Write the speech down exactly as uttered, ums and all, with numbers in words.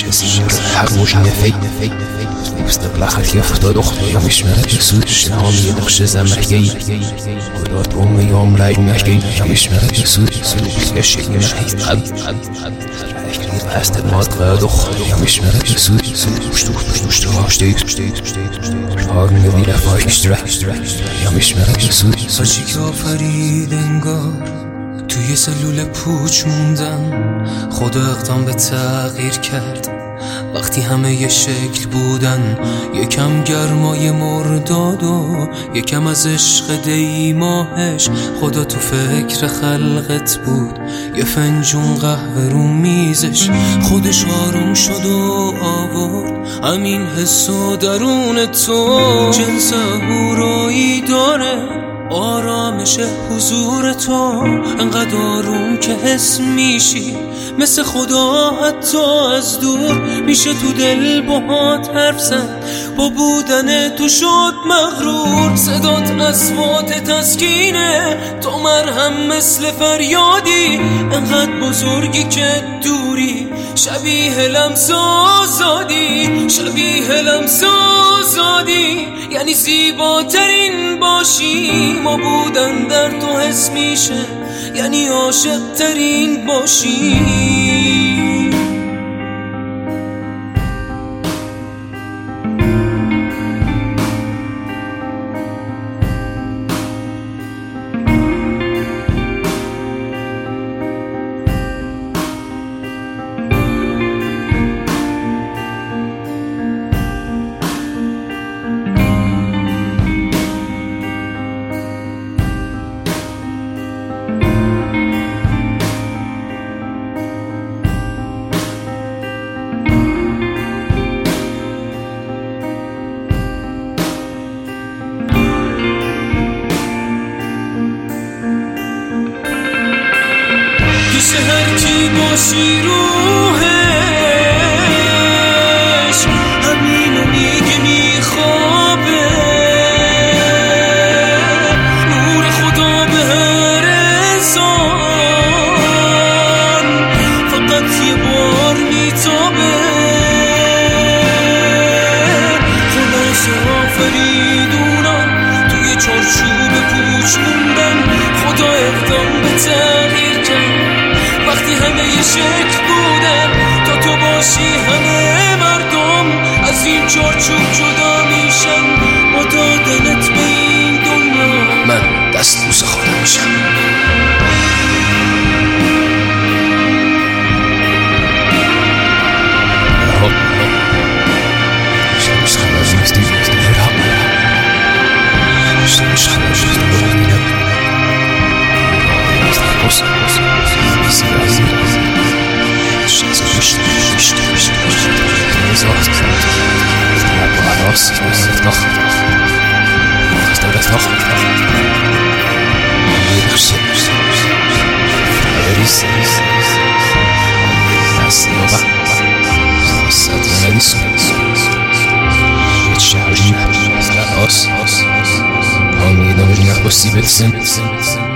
حروش نفي استقلال يفتح دخل مش مرد سوش هم يدخش زمحكي قدرت أمي يوم لا يمحكي مش مرد سوش يشيك محيط قد أستد ما تغادخ مش مرد سوش بشتوش بشتوش تغاشتيك هاگن ندی رفای اشترک یا مش مرد سوش هرچی که آفرید انگار توی سلول پوچ موندن خدا اقدام به تغییر کرد وقتی همه یه شکل بودن یکم گرمای مرداد و یکم از عشق دی ماهش خدا تو فکر خلقت بود یه فنجون قهوه رو میزش خودش آروم شد و آورد همین حس و درون تو جنس هورایی داره آرامش حضور تو انقدر آروم که حس میشی مثل خدا حتی از دور میشه تو دل باهات حرف زد با بودن تو شد مغرور صدات اصوات تسکینه تو مرهم مثل فریادی انقدر بزرگی که دوری شبیه لمس آزادی شبیه لمس آزادی یعنی زیباترین باشی ما بودن در تو حس میشه یعنی عاشق ترین باشی پیش هر کی باشی روحش همینو میگه میخوابه نور خدا به هر انسان فقط یه بار میتابه خلاص آفریدونم توی چارچوب پوچ موندن خدا اقدام به تغییر کرد وقتی همه یه شکل بودن تا تو باشی همه مردم از این چارچوب جدا میشن با دادنت به این دنیا من دست بوس خودم میشم مش خلاص نفسي استغفرها مش مش خلاص استغفرها بص بص Os, os, os, on je dobrý na posíbit sim, sim, sim.